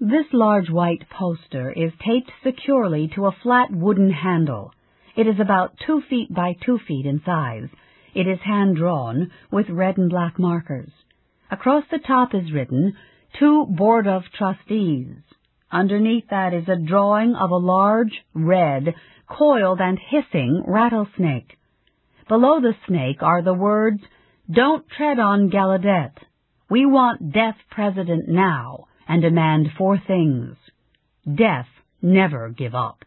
This large white poster is taped securely to a flat wooden handle. It is about 2 feet by 2 feet in size. It is hand-drawn with red and black markers. Across the top is written, "To Board of Trustees." Underneath that is a drawing of a large, red, coiled and hissing rattlesnake. Below the snake are the words, "Don't tread on Gallaudet. We want deaf president now and demand 4 things. Deaf never give up."